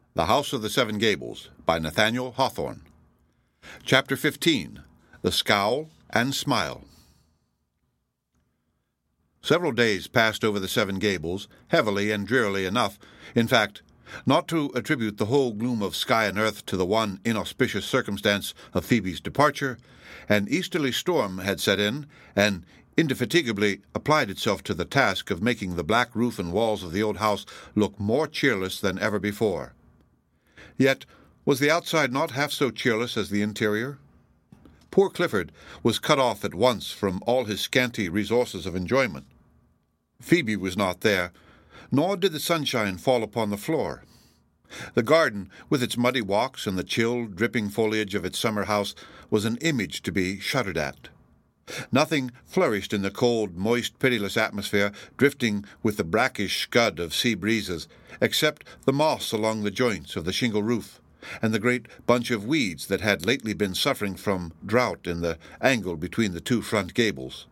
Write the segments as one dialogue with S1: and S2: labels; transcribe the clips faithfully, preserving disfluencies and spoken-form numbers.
S1: The House of the Seven Gables by Nathaniel Hawthorne. Chapter fifteen. The Scowl and Smile. Several days passed over the Seven Gables, heavily and drearily enough. In fact, not to attribute the whole gloom of sky and earth to the one inauspicious circumstance of Phoebe's departure, an easterly storm had set in, and indefatigably applied itself to the task of making the black roof and walls of the old house look more cheerless than ever before. Yet was the outside not half so cheerless as the interior? Poor Clifford was cut off at once from all his scanty resources of enjoyment. Phoebe was not there, nor did the sunshine fall upon the floor. The garden, with its muddy walks and the chill, dripping foliage of its summer house, was an image to be shuddered at. Nothing flourished in the cold, moist, pitiless atmosphere, drifting with the brackish scud of sea breezes, except the moss along the joints of the shingle roof, and the great bunch of weeds that had lately been suffering from drought in the angle between the two front gables.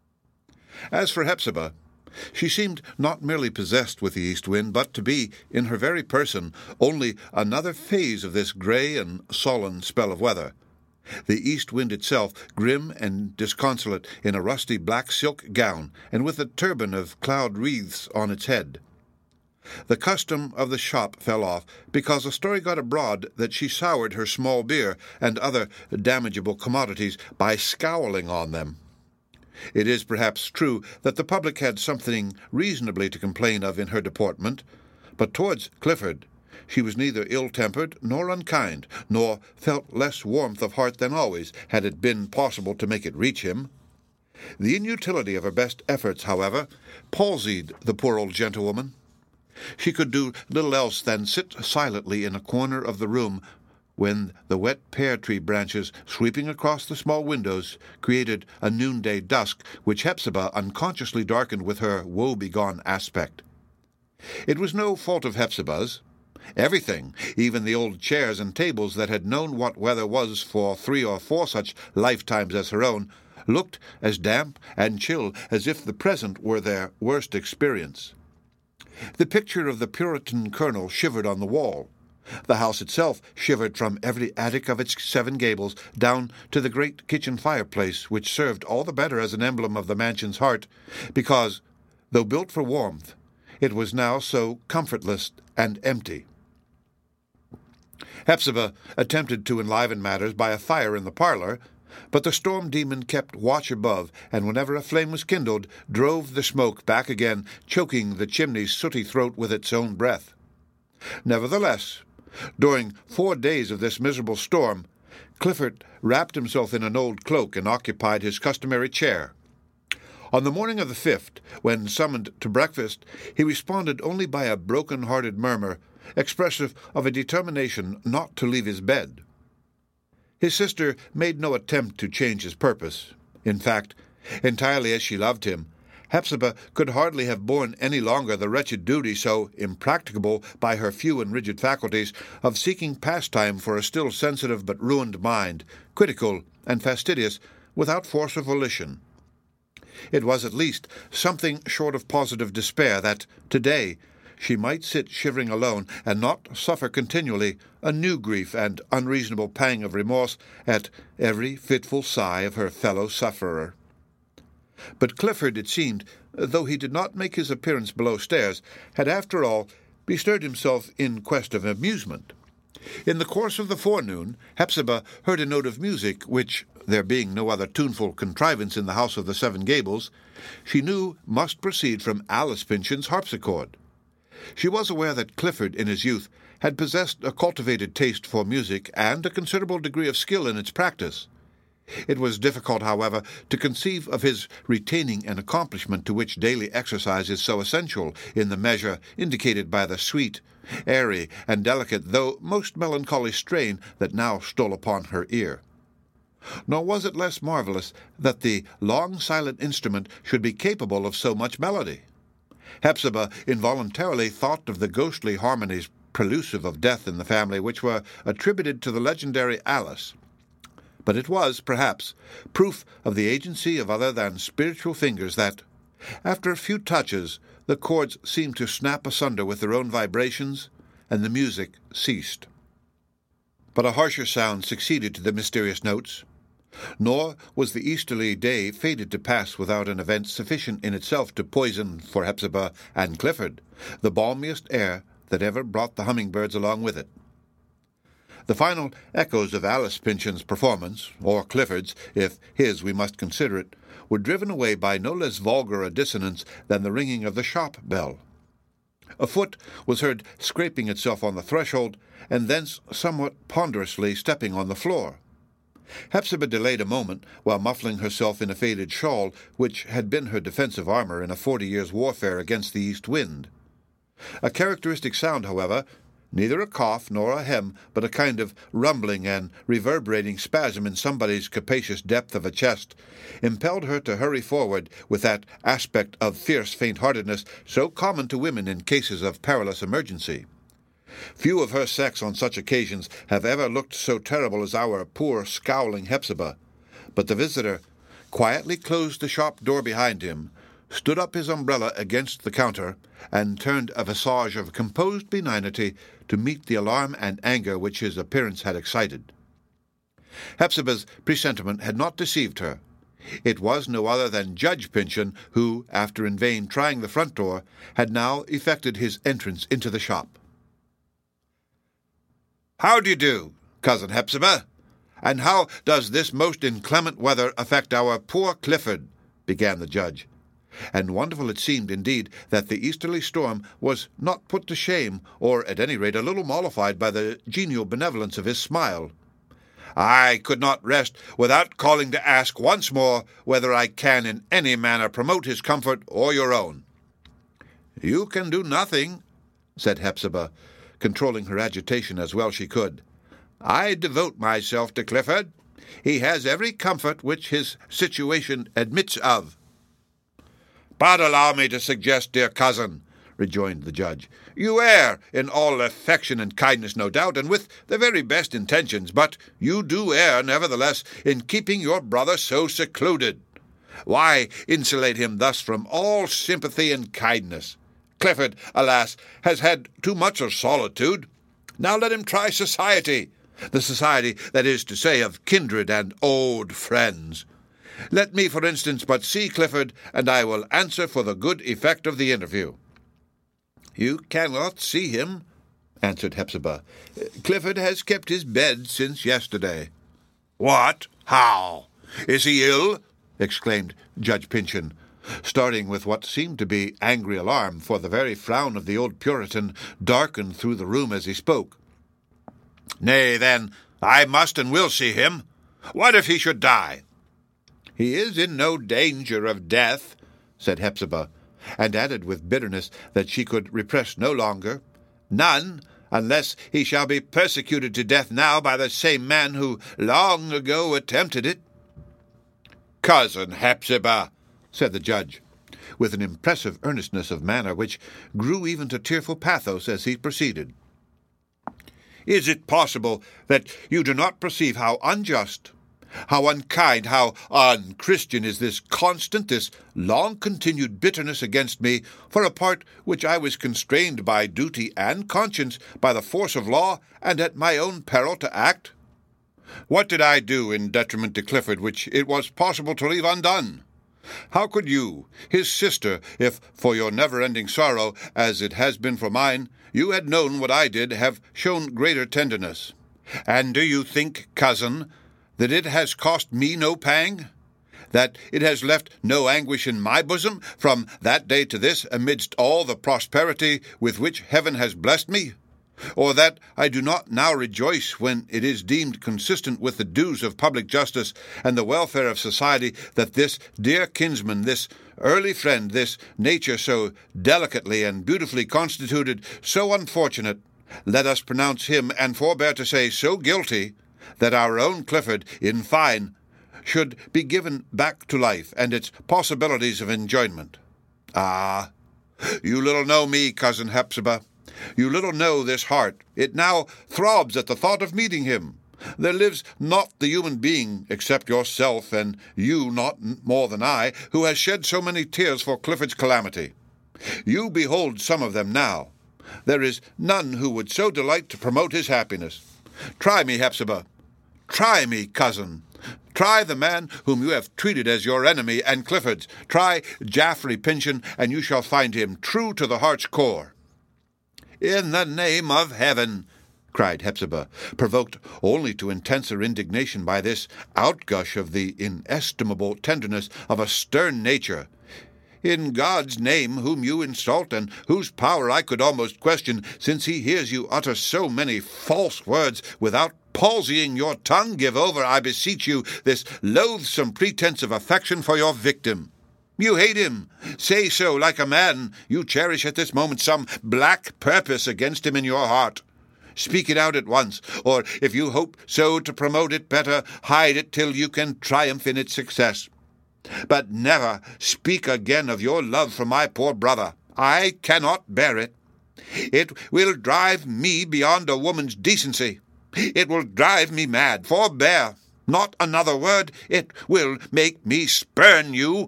S1: As for Hepzibah, she seemed not merely possessed with the east wind, but to be, in her very person, only another phase of this grey and sullen spell of weather. The east wind itself, grim and disconsolate, in a rusty black silk gown, and with a turban of cloud wreaths on its head. The custom of the shop fell off, because a story got abroad that she soured her small beer and other damageable commodities by scowling on them. It is perhaps true that the public had something reasonably to complain of in her deportment, but towards Clifford she was neither ill-tempered nor unkind, nor felt less warmth of heart than always, had it been possible to make it reach him. The inutility of her best efforts, however, palsied the poor old gentlewoman. She could do little else than sit silently in a corner of the room when the wet pear-tree branches sweeping across the small windows created a noonday dusk which Hepzibah unconsciously darkened with her woe-begone aspect. It was no fault of Hepzibah's. Everything, even the old chairs and tables that had known what weather was for three or four such lifetimes as her own, looked as damp and chill as if the present were their worst experience. The picture of the Puritan colonel shivered on the wall. The house itself shivered from every attic of its seven gables down to the great kitchen fireplace, which served all the better as an emblem of the mansion's heart, because, though built for warmth, it was now so comfortless and empty. Hepzibah attempted to enliven matters by a fire in the parlor, but the storm-demon kept watch above, and whenever a flame was kindled, drove the smoke back again, choking the chimney's sooty throat with its own breath. Nevertheless, during four days of this miserable storm, Clifford wrapped himself in an old cloak and occupied his customary chair. On the morning of the fifth, when summoned to breakfast, he responded only by a broken-hearted murmur, expressive of a determination not to leave his bed. His sister made no attempt to change his purpose. In fact, entirely as she loved him, Hepzibah could hardly have borne any longer the wretched duty, so impracticable by her few and rigid faculties, of seeking pastime for a still sensitive but ruined mind, critical and fastidious, without force of volition. It was at least something short of positive despair that, today, she might sit shivering alone, and not suffer continually a new grief and unreasonable pang of remorse at every fitful sigh of her fellow-sufferer. But Clifford, it seemed, though he did not make his appearance below stairs, had after all bestirred himself in quest of amusement. In the course of the forenoon, Hepzibah heard a note of music which, there being no other tuneful contrivance in the House of the Seven Gables, she knew must proceed from Alice Pynchon's harpsichord. She was aware that Clifford, in his youth, had possessed a cultivated taste for music and a considerable degree of skill in its practice. It was difficult, however, to conceive of his retaining an accomplishment to which daily exercise is so essential in the measure indicated by the sweet, airy, and delicate, though most melancholy strain that now stole upon her ear. Nor was it less marvellous that the long silent instrument should be capable of so much melody. Hepzibah involuntarily thought of the ghostly harmonies prelusive of death in the family, which were attributed to the legendary Alice. But it was, perhaps, proof of the agency of other than spiritual fingers that, after a few touches, the chords seemed to snap asunder with their own vibrations, and the music ceased. But a harsher sound succeeded to the mysterious notes. Nor was the easterly day fated to pass without an event sufficient in itself to poison, for Hepzibah and Clifford, the balmiest air that ever brought the hummingbirds along with it. The final echoes of Alice Pynchon's performance, or Clifford's, if his we must consider it, were driven away by no less vulgar a dissonance than the ringing of the shop bell. A foot was heard scraping itself on the threshold, and thence somewhat ponderously stepping on the floor. Hepzibah delayed a moment, while muffling herself in a faded shawl, which had been her defensive armor in a forty years' warfare against the east wind. A characteristic sound, however, neither a cough nor a hem, but a kind of rumbling and reverberating spasm in somebody's capacious depth of a chest, impelled her to hurry forward with that aspect of fierce faint-heartedness so common to women in cases of perilous emergency. Few of her sex on such occasions have ever looked so terrible as our poor scowling Hepzibah, but the visitor quietly closed the shop door behind him, stood up his umbrella against the counter, and turned a visage of composed benignity to meet the alarm and anger which his appearance had excited. Hepzibah's presentiment had not deceived her. It was no other than Judge Pynchon, who, after in vain trying the front door, had now effected his entrance into the shop. "How do you do, Cousin Hepzibah? And how does this most inclement weather affect our poor Clifford?" began the judge. And wonderful it seemed, indeed, that the easterly storm was not put to shame, or at any rate a little mollified by the genial benevolence of his smile. "I could not rest without calling to ask once more whether I can in any manner promote his comfort or your own." "You can do nothing," said Hepzibah, controlling her agitation as well she could. "I devote myself to Clifford. He has every comfort which his situation admits of." "But allow me to suggest, dear cousin," rejoined the judge, "you err in all affection and kindness, no doubt, and with the very best intentions, but you do err, nevertheless, in keeping your brother so secluded. Why insulate him thus from all sympathy and kindness? Clifford, alas, has had too much of solitude. Now let him try society, the society, that is to say, of kindred and old friends. Let me, for instance, but see Clifford, and I will answer for the good effect of the interview." "You cannot see him," answered Hepzibah. "Clifford has kept his bed since yesterday." "What? How? Is he ill?" exclaimed Judge Pynchon, starting with what seemed to be angry alarm, for the very frown of the old Puritan darkened through the room as he spoke. "Nay, then, I must and will see him. What if he should die?" "He is in no danger of death," said Hepzibah, and added with bitterness that she could repress no longer, "None, unless he shall be persecuted to death now by the same man who long ago attempted it." "Cousin Hepzibah," said the judge, with an impressive earnestness of manner which grew even to tearful pathos as he proceeded, "is it possible that you do not perceive how unjust, how unkind, how unchristian is this constant, this long-continued bitterness against me for a part which I was constrained by duty and conscience, by the force of law, and at my own peril to act? What did I do in detriment to Clifford which it was possible to leave undone? How could you, his sister, if for your never-ending sorrow, as it has been for mine, you had known what I did, have shown greater tenderness? And do you think, cousin, that it has cost me no pang? That it has left no anguish in my bosom from that day to this, amidst all the prosperity with which heaven has blessed me? Or that I do not now rejoice when it is deemed consistent with the dues of public justice and the welfare of society that this dear kinsman, this early friend, this nature so delicately and beautifully constituted, so unfortunate, let us pronounce him, and forbear to say so guilty, that our own Clifford, in fine, should be given back to life and its possibilities of enjoyment? Ah, you little know me, cousin Hepzibah. You little know this heart. It now throbs at the thought of meeting him. There lives not the human being, except yourself, and you not more than I, who has shed so many tears for Clifford's calamity. You behold some of them now. There is none who would so delight to promote his happiness. Try me, Hepzibah. Try me, cousin. Try the man whom you have treated as your enemy and Clifford's. Try Jaffrey Pyncheon, and you shall find him true to the heart's core." "In the name of heaven," cried Hepzibah, provoked only to intenser indignation by this outgush of the inestimable tenderness of a stern nature, "in God's name, whom you insult, and whose power I could almost question, since he hears you utter so many false words without palsying your tongue, give over, I beseech you, this loathsome pretense of affection for your victim. You hate him. Say so like a man. You cherish at this moment some black purpose against him in your heart. Speak it out at once, or if you hope so to promote it better, hide it till you can triumph in its success. But never speak again of your love for my poor brother. I cannot bear it. It will drive me beyond a woman's decency. It will drive me mad. Forbear. Not another word. It will make me spurn you."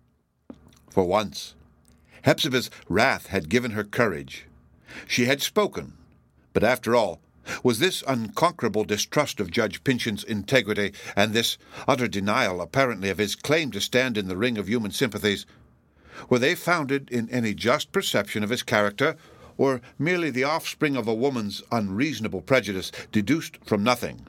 S1: For once, Hepzibah's wrath had given her courage. She had spoken. But after all, was this unconquerable distrust of Judge Pyncheon's integrity, and this utter denial, apparently, of his claim to stand in the ring of human sympathies, were they founded in any just perception of his character, or merely the offspring of a woman's unreasonable prejudice, deduced from nothing?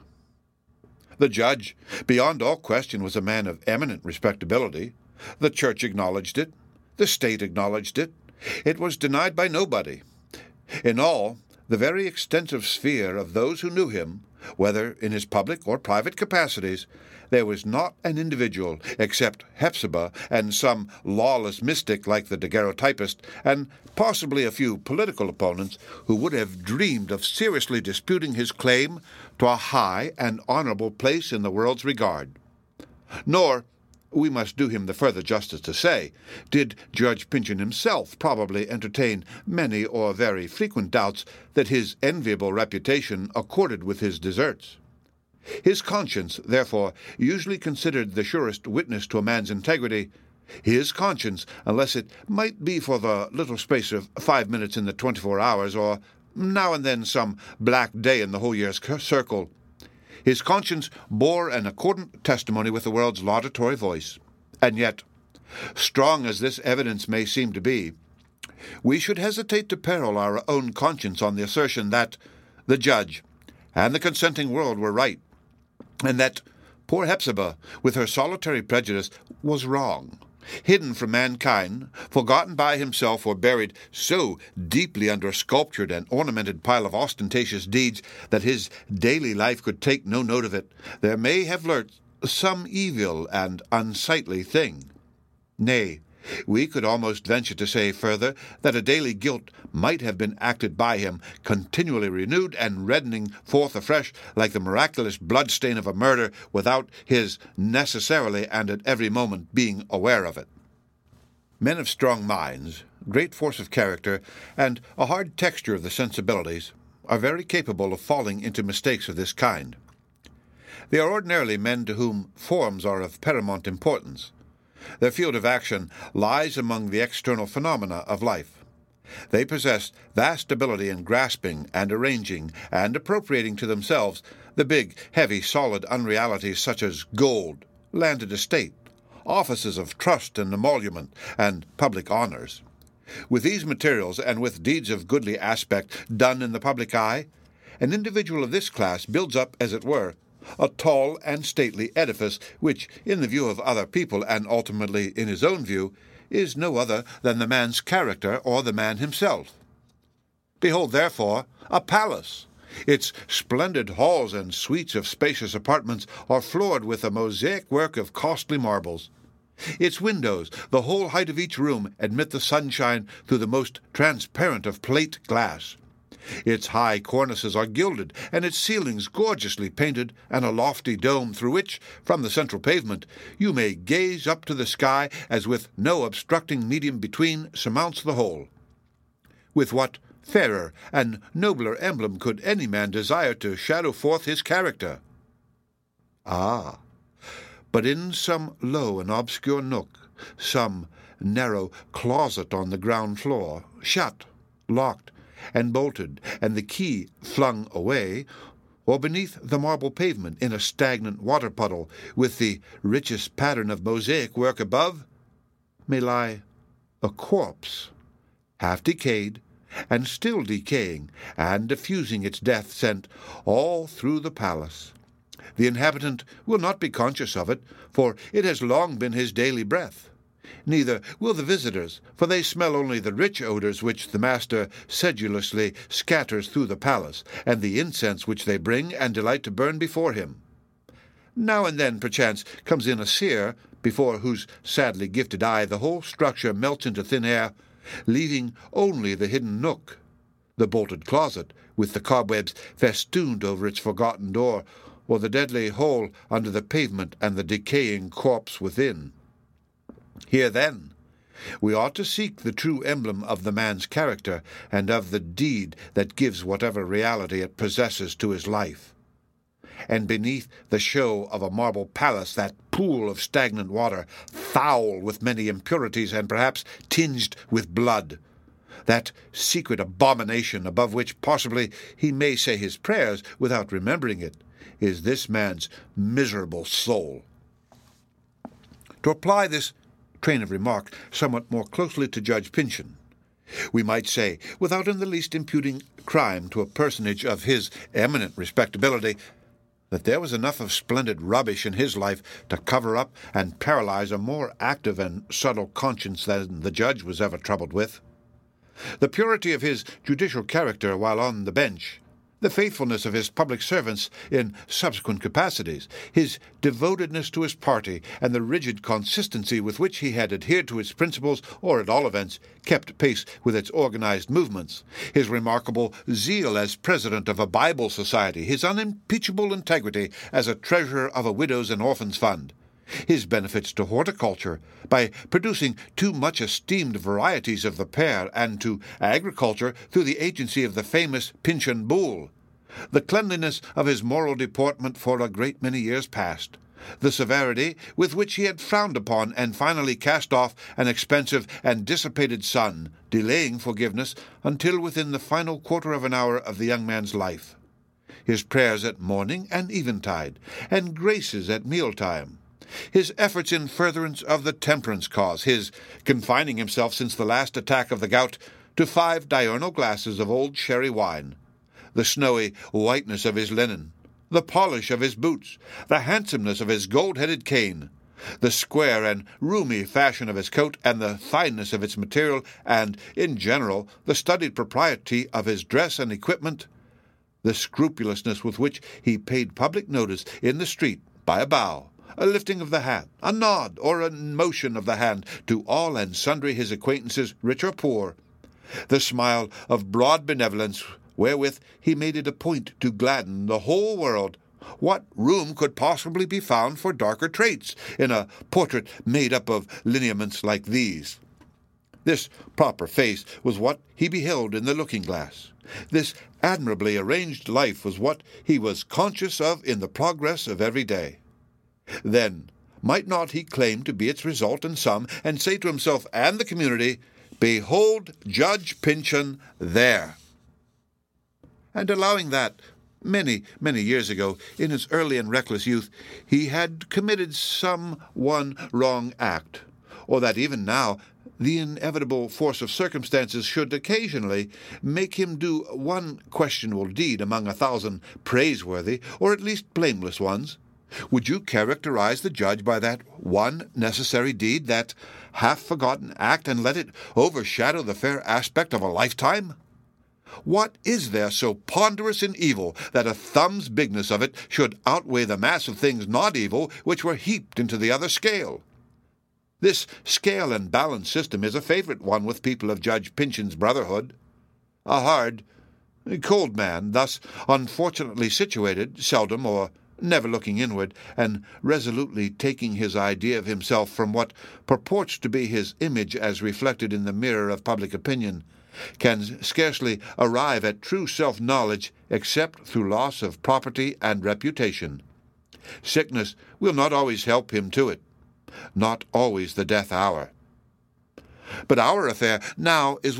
S1: The judge, beyond all question, was a man of eminent respectability. The Church acknowledged it. The State acknowledged it. It was denied by nobody. In all, the very extensive sphere of those who knew him, whether in his public or private capacities, there was not an individual, except Hepzibah and some lawless mystic like the daguerreotypist, and possibly a few political opponents, who would have dreamed of seriously disputing his claim to a high and honorable place in the world's regard. Nor, we must do him the further justice to say, did Judge Pyncheon himself probably entertain many or very frequent doubts that his enviable reputation accorded with his deserts. His conscience, therefore, usually considered the surest witness to a man's integrity. His conscience, unless it might be for the little space of five minutes in the twenty-four hours, or now and then some black day in the whole year's circle, his conscience bore an accordant testimony with the world's laudatory voice. And yet, strong as this evidence may seem to be, we should hesitate to peril our own conscience on the assertion that the judge and the consenting world were right, and that poor Hepzibah, with her solitary prejudice, was wrong, hidden from mankind, forgotten by himself, or buried so deeply under a sculptured and ornamented pile of ostentatious deeds that his daily life could take no note of it. There may have lurked some evil and unsightly thing. Nay, we could almost venture to say further that a daily guilt might have been acted by him, continually renewed and reddening forth afresh like the miraculous blood-stain of a murder, without his necessarily and at every moment being aware of it. Men of strong minds, great force of character, and a hard texture of the sensibilities are very capable of falling into mistakes of this kind. They are ordinarily men to whom forms are of paramount importance. Their field of action lies among the external phenomena of life. They possess vast ability in grasping and arranging and appropriating to themselves the big, heavy, solid unrealities such as gold, landed estate, offices of trust and emolument, and public honors. With these materials, and with deeds of goodly aspect done in the public eye, an individual of this class builds up, as it were, a tall and stately edifice, which, in the view of other people, and ultimately in his own view, is no other than the man's character or the man himself. Behold, therefore, a palace. Its splendid halls and suites of spacious apartments are floored with a mosaic work of costly marbles. Its windows, the whole height of each room, admit the sunshine through the most transparent of plate glass. Its high cornices are gilded, and its ceilings gorgeously painted, and a lofty dome through which, from the central pavement, you may gaze up to the sky as with no obstructing medium between surmounts the whole. With what fairer and nobler emblem could any man desire to shadow forth his character? Ah, but in some low and obscure nook, some narrow closet on the ground floor, shut, locked, and bolted, and the key flung away, or beneath the marble pavement in a stagnant water puddle, with the richest pattern of mosaic work above, may lie a corpse, half decayed, and still decaying, and diffusing its death scent all through the palace. The inhabitant will not be conscious of it, for it has long been his daily breath. Neither will the visitors, for they smell only the rich odors which the master sedulously scatters through the palace, and the incense which they bring and delight to burn before him. Now and then, perchance, comes in a seer, before whose sadly gifted eye the whole structure melts into thin air, leaving only the hidden nook, the bolted closet, with the cobwebs festooned over its forgotten door, or the deadly hole under the pavement and the decaying corpse within. Here, then, we ought to seek the true emblem of the man's character and of the deed that gives whatever reality it possesses to his life. And beneath the show of a marble palace, that pool of stagnant water, foul with many impurities and perhaps tinged with blood, that secret abomination above which possibly he may say his prayers without remembering it, is this man's miserable soul. To apply this train of remark somewhat more closely to Judge Pynchon, we might say, without in the least imputing crime to a personage of his eminent respectability, that there was enough of splendid rubbish in his life to cover up and paralyze a more active and subtle conscience than the judge was ever troubled with. The purity of his judicial character while on the bench, the faithfulness of his public servants in subsequent capacities, his devotedness to his party, and the rigid consistency with which he had adhered to its principles, or at all events kept pace with its organized movements, his remarkable zeal as president of a Bible society, his unimpeachable integrity as a treasurer of a widows' and orphans' fund, his benefits to horticulture by producing too much esteemed varieties of the pear, and to agriculture through the agency of the famous Pynchon Bull, the cleanliness of his moral deportment for a great many years past, the severity with which he had frowned upon and finally cast off an expensive and dissipated son, delaying forgiveness until within the final quarter of an hour of the young man's life, his prayers at morning and eventide, and graces at mealtime, his efforts in furtherance of the temperance cause, his confining himself since the last attack of the gout to five diurnal glasses of old sherry wine, the snowy whiteness of his linen, the polish of his boots, the handsomeness of his gold-headed cane, the square and roomy fashion of his coat, and the fineness of its material, and, in general, the studied propriety of his dress and equipment, the scrupulousness with which he paid public notice in the street by a bow, a lifting of the hat, a nod, or a motion of the hand to all and sundry his acquaintances, rich or poor, the smile of broad benevolence wherewith he made it a point to gladden the whole world. What room could possibly be found for darker traits in a portrait made up of lineaments like these? This proper face was what he beheld in the looking-glass. This admirably arranged life was what he was conscious of in the progress of every day. Then might not he claim to be its result in sum, and say to himself and the community, "Behold Judge Pynchon there"? And allowing that, many, many years ago, in his early and reckless youth, he had committed some one wrong act, or that even now the inevitable force of circumstances should occasionally make him do one questionable deed among a thousand praiseworthy, or at least blameless ones, would you characterize the judge by that one necessary deed, that half-forgotten act, and let it overshadow the fair aspect of a lifetime? What is there so ponderous in evil that a thumb's bigness of it should outweigh the mass of things not evil which were heaped into the other scale? This scale and balance system is a favorite one with people of Judge Pynchon's brotherhood. A hard, cold man, thus unfortunately situated, seldom or never looking inward, and resolutely taking his idea of himself from what purports to be his image as reflected in the mirror of public opinion, can scarcely arrive at true self-knowledge except through loss of property and reputation. Sickness will not always help him to it, not always the death hour. But our affair now is with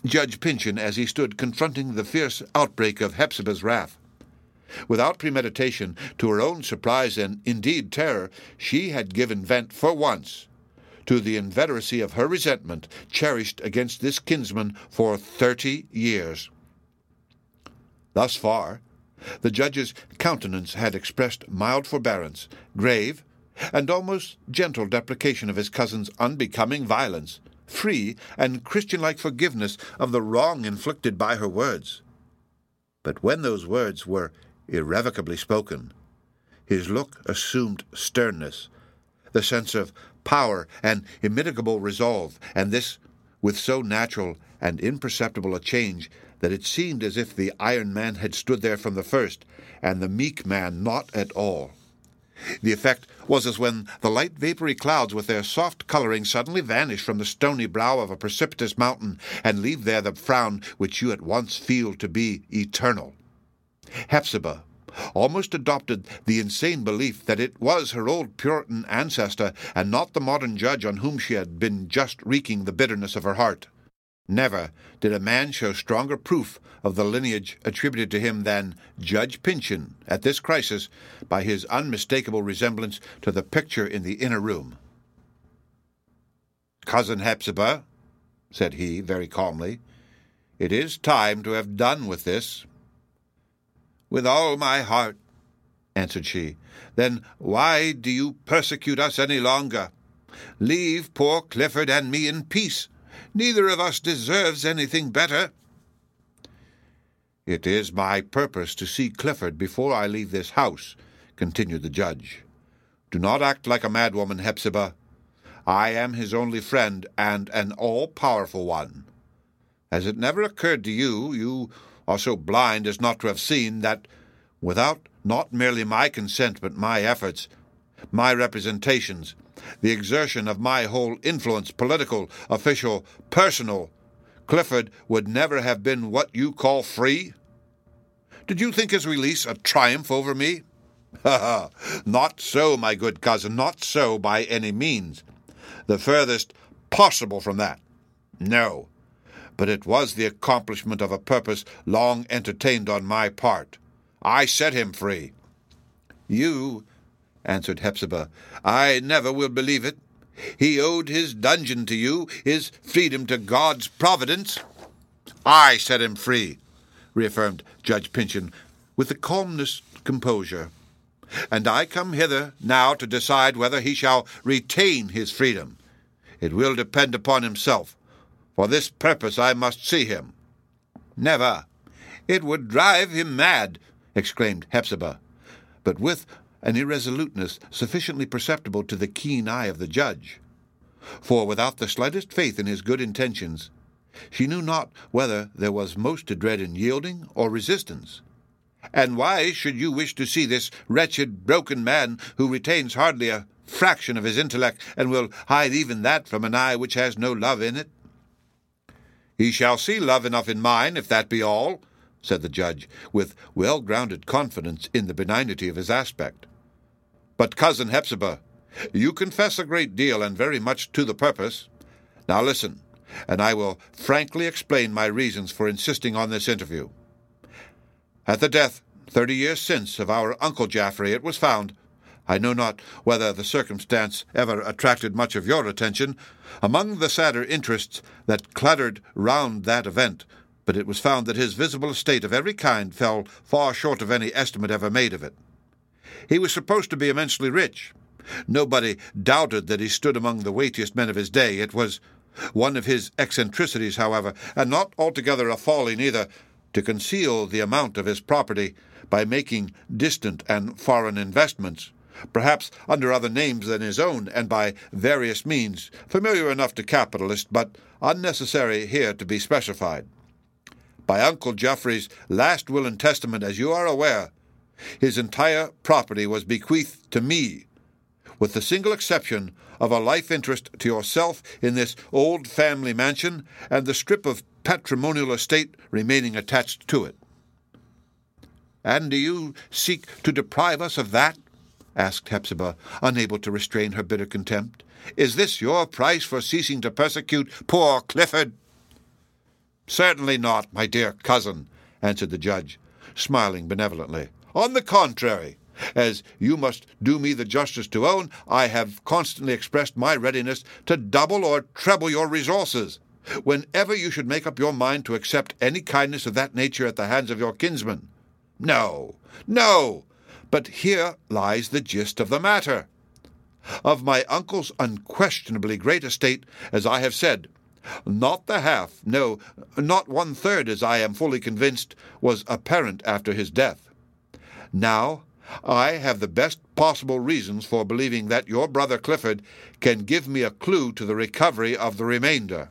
S1: Judge Pynchon as he stood confronting the fierce outbreak of Hepzibah's wrath. Without premeditation, to her own surprise and indeed terror, she had given vent for once to the inveteracy of her resentment, cherished against this kinsman for thirty years. Thus far, the judge's countenance had expressed mild forbearance, grave, and almost gentle deprecation of his cousin's unbecoming violence, free and Christian-like forgiveness of the wrong inflicted by her words. But when those words were irrevocably spoken, his look assumed sternness, the sense of power and immitigable resolve, and this with so natural and imperceptible a change that it seemed as if the iron man had stood there from the first, and the meek man not at all. The effect was as when the light vapory clouds with their soft coloring suddenly vanish from the stony brow of a precipitous mountain, and leave there the frown which you at once feel to be eternal. Hepzibah almost adopted the insane belief that it was her old Puritan ancestor, and not the modern judge on whom she had been just wreaking the bitterness of her heart. Never did a man show stronger proof of the lineage attributed to him than Judge Pynchon at this crisis by his unmistakable resemblance to the picture in the inner room. "Cousin Hepzibah," said he very calmly, "it is time to have done with this." "With all my heart," answered she. "Then why do you persecute us any longer? Leave poor Clifford and me in peace. Neither of us deserves anything better." "It is my purpose to see Clifford before I leave this house," continued the judge. "Do not act like a madwoman, Hepzibah. I am his only friend, and an all-powerful one. Has it never occurred to you, you are so blind as not to have seen, that without not merely my consent but my efforts, my representations, the exertion of my whole influence, political, official, personal, Clifford would never have been what you call free? Did you think his release a triumph over me? Ha ha! Not so, my good cousin, not so by any means. The furthest possible from that. No. But it was the accomplishment of a purpose long entertained on my part. I set him free." "You," answered Hepzibah, "I never will believe it. He owed his dungeon to you, his freedom to God's providence." "I set him free," reaffirmed Judge Pynchon with the calmest composure, "and I come hither now to decide whether he shall retain his freedom. It will depend upon himself. For this purpose I must see him." "Never. It would drive him mad," exclaimed Hepzibah, but with an irresoluteness sufficiently perceptible to the keen eye of the judge. For without the slightest faith in his good intentions, she knew not whether there was most to dread in yielding or resistance. "And why should you wish to see this wretched, broken man, who retains hardly a fraction of his intellect, and will hide even that from an eye which has no love in it?" "He shall see love enough in mine, if that be all," said the judge, with well-grounded confidence in the benignity of his aspect. "But, cousin Hepzibah, you confess a great deal, and very much to the purpose. Now listen, and I will frankly explain my reasons for insisting on this interview. At the death, thirty years since, of our Uncle Jaffrey, it was found, I know not whether the circumstance ever attracted much of your attention, among the sadder interests that cluttered round that event, but it was found that his visible estate of every kind fell far short of any estimate ever made of it. He was supposed to be immensely rich. Nobody doubted that he stood among the weightiest men of his day. It was one of his eccentricities, however, and not altogether a folly neither, to conceal the amount of his property by making distant and foreign investments, perhaps under other names than his own, and by various means, familiar enough to capitalists, but unnecessary here to be specified. By Uncle Geoffrey's last will and testament, as you are aware, his entire property was bequeathed to me, with the single exception of a life interest to yourself in this old family mansion, and the strip of patrimonial estate remaining attached to it." "And do you seek to deprive us of that?" asked Hepzibah, unable to restrain her bitter contempt. "Is this your price for ceasing to persecute poor Clifford?" "Certainly not, my dear cousin," answered the judge, smiling benevolently. "On the contrary, as you must do me the justice to own, I have constantly expressed my readiness to double or treble your resources, whenever you should make up your mind to accept any kindness of that nature at the hands of your kinsman. No, no, but here lies the gist of the matter. Of my uncle's unquestionably great estate, as I have said, not the half, no, not one-third, as I am fully convinced, was apparent after his death. Now, I have the best possible reasons for believing that your brother Clifford can give me a clue to the recovery of the remainder."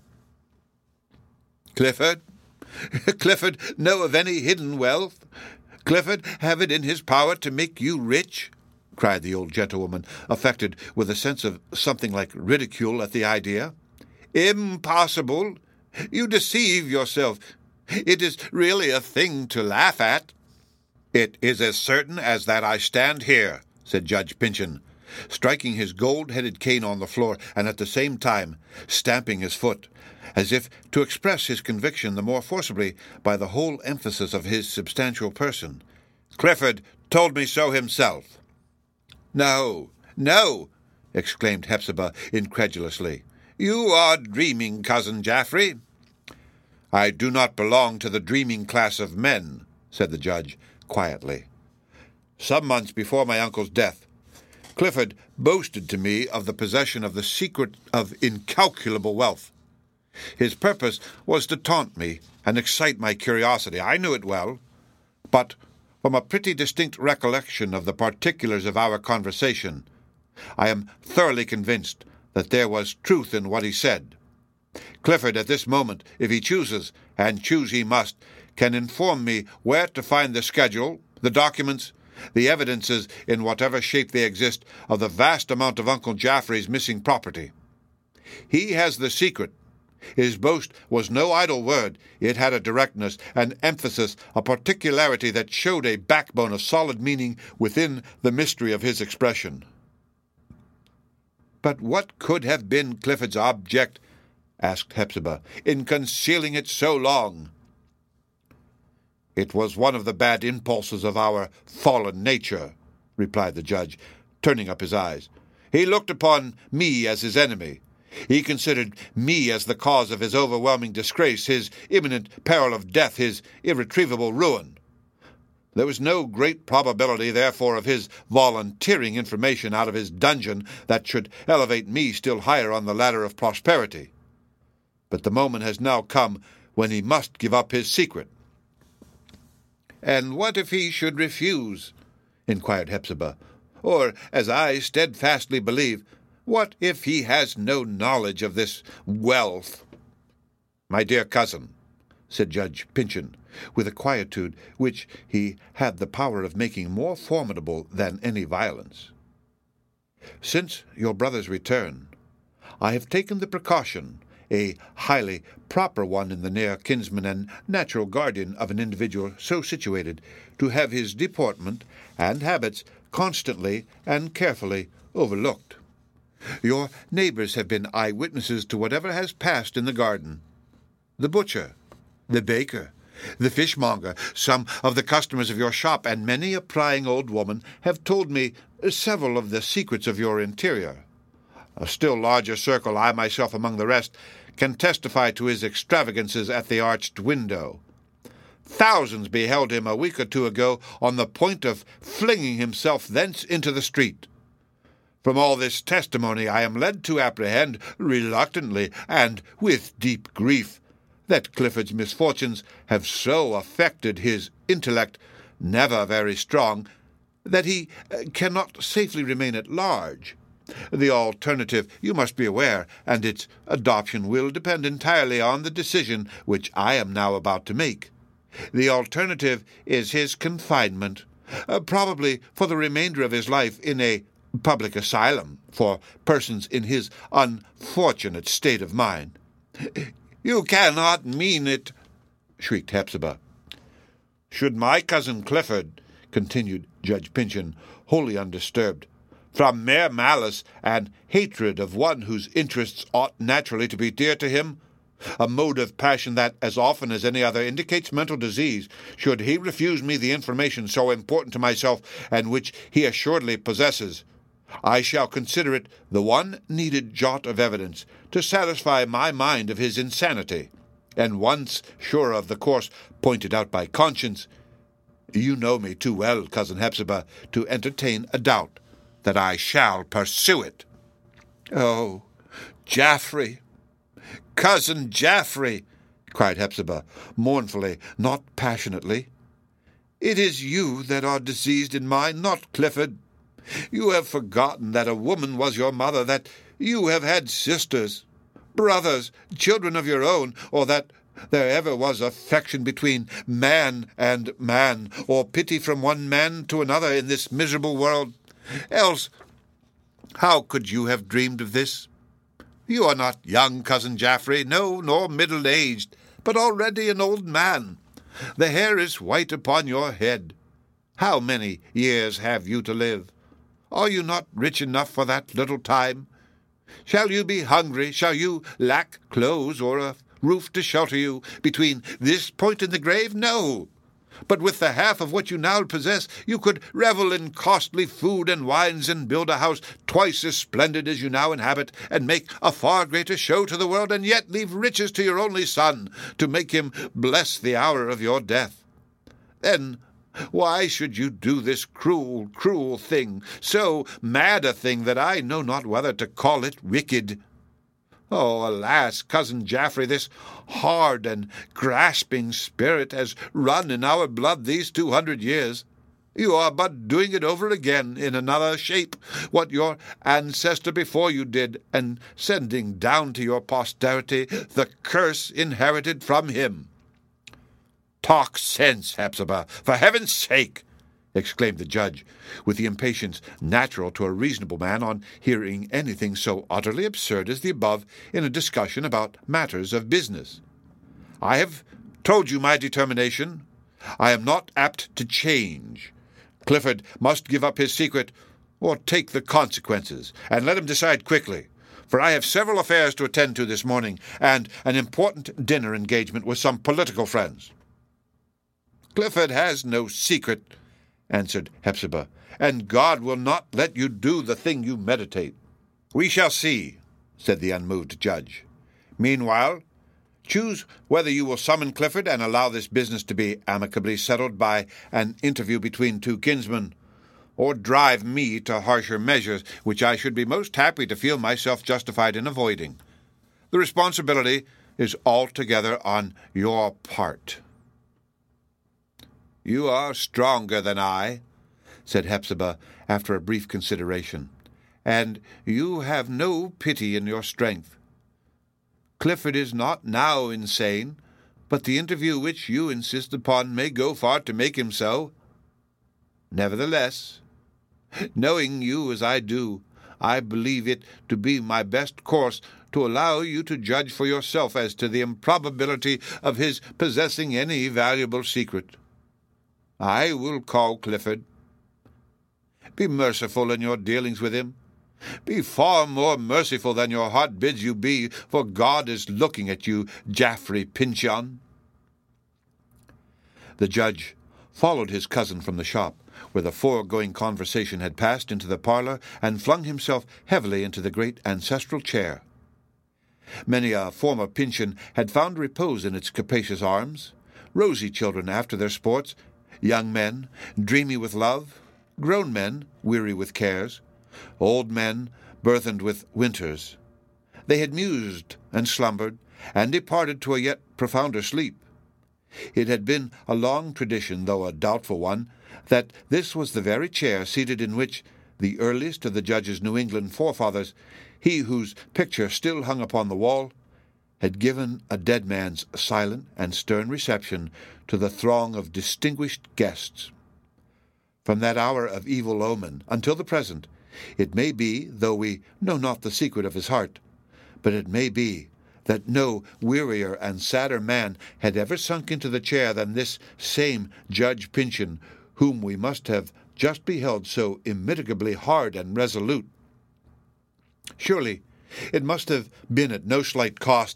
S1: "Clifford? Clifford know of any hidden wealth? Clifford have it in his power to make you rich?" cried the old gentlewoman, affected with a sense of something like ridicule at the idea. "Impossible! You deceive yourself. It is really a thing to laugh at." "It is as certain as that I stand here," said Judge Pynchon, striking his gold-headed cane on the floor and at the same time stamping his foot, as if to express his conviction the more forcibly by the whole emphasis of his substantial person. "Clifford told me so himself." "No, no," exclaimed Hepzibah incredulously. "You are dreaming, cousin Jaffrey." "I do not belong to the dreaming class of men," said the judge quietly. "Some months before my uncle's death, Clifford boasted to me of the possession of the secret of incalculable wealth. His purpose was to taunt me and excite my curiosity. I knew it well, but from a pretty distinct recollection of the particulars of our conversation, I am thoroughly convinced that there was truth in what he said. Clifford, at this moment, if he chooses, and choose he must, can inform me where to find the schedule, the documents, the evidences, in whatever shape they exist, of the vast amount of Uncle Jaffrey's missing property. He has the secret. His boast was no idle word. It had a directness, an emphasis, a particularity that showed a backbone of solid meaning within the mystery of his expression." "But what could have been Clifford's object," asked Hepzibah, "in concealing it so long?" "It was one of the bad impulses of our fallen nature," replied the judge, turning up his eyes. "He looked upon me as his enemy. He considered me as the cause of his overwhelming disgrace, his imminent peril of death, his irretrievable ruin. There was no great probability, therefore, of his volunteering information out of his dungeon that should elevate me still higher on the ladder of prosperity. But the moment has now come when he must give up his secret." "And what if he should refuse?" inquired Hepzibah. "Or, as I steadfastly believe, what if he has no knowledge of this wealth?" "My dear cousin," said Judge Pynchon, with a quietude which he had the power of making more formidable than any violence, "since your brother's return, I have taken the precaution, a highly proper one in the near kinsman and natural guardian of an individual so situated, to have his deportment and habits constantly and carefully overlooked. Your neighbors have been eye-witnesses to whatever has passed in the garden. The butcher, the baker, the fishmonger, some of the customers of your shop, and many a prying old woman have told me several of the secrets of your interior. A still larger circle, I myself among the rest, can testify to his extravagances at the arched window. Thousands beheld him a week or two ago on the point of flinging himself thence into the street. From all this testimony I am led to apprehend, reluctantly and with deep grief, that Clifford's misfortunes have so affected his intellect, never very strong, that he cannot safely remain at large. The alternative, you must be aware, and its adoption will depend entirely on the decision which I am now about to make. The alternative is his confinement, uh, probably for the remainder of his life in a public asylum for persons in his unfortunate state of mind." "You cannot mean it," shrieked Hepzibah. "Should my cousin Clifford," continued Judge Pynchon, wholly undisturbed, "from mere malice and hatred of one whose interests ought naturally to be dear to him, a mode of passion that, as often as any other, indicates mental disease. Should he refuse me the information so important to myself, and which he assuredly possesses, I shall consider it the one needed jot of evidence to satisfy my mind of his insanity. And once sure of the course pointed out by conscience, you know me too well, Cousin Hepzibah, to entertain a doubt that I shall pursue it." "Oh, Jaffrey! Cousin Jaffrey!" cried Hepzibah, mournfully, not passionately. "It is you that are diseased in mind, not Clifford. You have forgotten that a woman was your mother, that you have had sisters, brothers, children of your own, or that there ever was affection between man and man, or pity from one man to another in this miserable world. Else, how could you have dreamed of this? You are not young, Cousin Jaffrey, no, nor middle-aged, but already an old man. The hair is white upon your head. How many years have you to live? Are you not rich enough for that little time? Shall you be hungry? Shall you lack clothes or a roof to shelter you between this point and the grave? No. But with the half of what you now possess, you could revel in costly food and wines, and build a house twice as splendid as you now inhabit, and make a far greater show to the world, and yet leave riches to your only son, to make him bless the hour of your death. Then why should you do this cruel, cruel thing, so mad a thing that I know not whether to call it wicked? Oh, alas, Cousin Jaffrey, this hard and grasping spirit has run in our blood these two hundred years. You are but doing it over again in another shape, what your ancestor before you did, and sending down to your posterity the curse inherited from him." "Talk sense, Hepzibah, for heaven's sake!" exclaimed the judge, with the impatience natural to a reasonable man on hearing anything so utterly absurd as the above in a discussion about matters of business. "I have told you my determination. I am not apt to change. Clifford must give up his secret, or take the consequences, and let him decide quickly, for I have several affairs to attend to this morning, and an important dinner engagement with some political friends." "Clifford has no secret," answered Hepzibah, "and God will not let you do the thing you meditate." "We shall see," said the unmoved judge. "Meanwhile, choose whether you will summon Clifford and allow this business to be amicably settled by an interview between two kinsmen, or drive me to harsher measures, which I should be most happy to feel myself justified in avoiding. The responsibility is altogether on your part." "You are stronger than I," said Hepzibah, after a brief consideration, "and you have no pity in your strength. Clifford is not now insane, but the interview which you insist upon may go far to make him so. Nevertheless, knowing you as I do, I believe it to be my best course to allow you to judge for yourself as to the improbability of his possessing any valuable secret. I will call Clifford. Be merciful in your dealings with him. Be far more merciful than your heart bids you be, for God is looking at you, Jaffrey Pyncheon." The judge followed his cousin from the shop, where the foregoing conversation had passed, into the parlour, and flung himself heavily into the great ancestral chair. Many a former Pyncheon had found repose in its capacious arms, rosy children after their sports, young men, dreamy with love, grown men, weary with cares, old men, burthened with winters. They had mused and slumbered, and departed to a yet profounder sleep. It had been a long tradition, though a doubtful one, that this was the very chair seated in which the earliest of the judge's New England forefathers, he whose picture still hung upon the wall, had given a dead man's silent and stern reception to the throng of distinguished guests. From that hour of evil omen until the present, it may be, though we know not the secret of his heart, but it may be that no wearier and sadder man had ever sunk into the chair than this same Judge Pyncheon, whom we must have just beheld so immitigably hard and resolute. Surely it must have been at no slight cost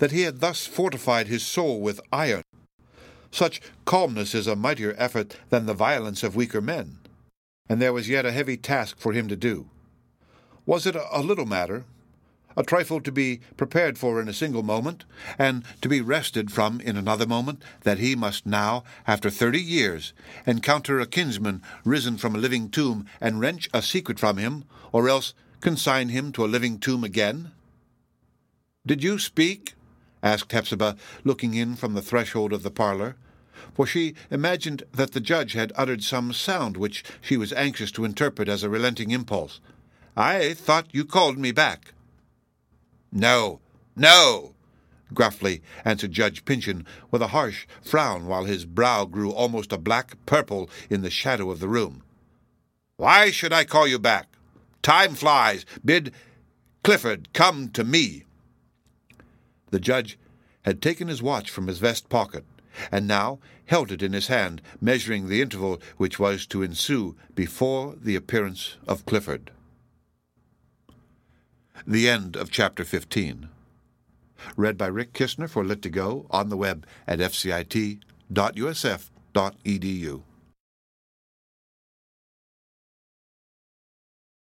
S1: that he had thus fortified his soul with iron. Such calmness is a mightier effort than the violence of weaker men, and there was yet a heavy task for him to do. Was it a little matter, a trifle to be prepared for in a single moment, and to be wrested from in another moment, that he must now, after thirty years, encounter a kinsman risen from a living tomb, and wrench a secret from him, or else consign him to a living tomb again? "Did you speak?" asked Hepzibah, looking in from the threshold of the parlor, for she imagined that the judge had uttered some sound which she was anxious to interpret as a relenting impulse. "I thought you called me back." "No, no," gruffly answered Judge Pynchon, with a harsh frown, while his brow grew almost a black purple in the shadow of the room. "Why should I call you back? Time flies. Bid Clifford come to me." The judge had taken his watch from his vest pocket, and now held it in his hand, measuring the interval which was to ensue before the appearance of Clifford. The end of chapter fifteen. Read by Rick Kistner for Lit to Go, on the web at f c i t dot u s f dot e d u.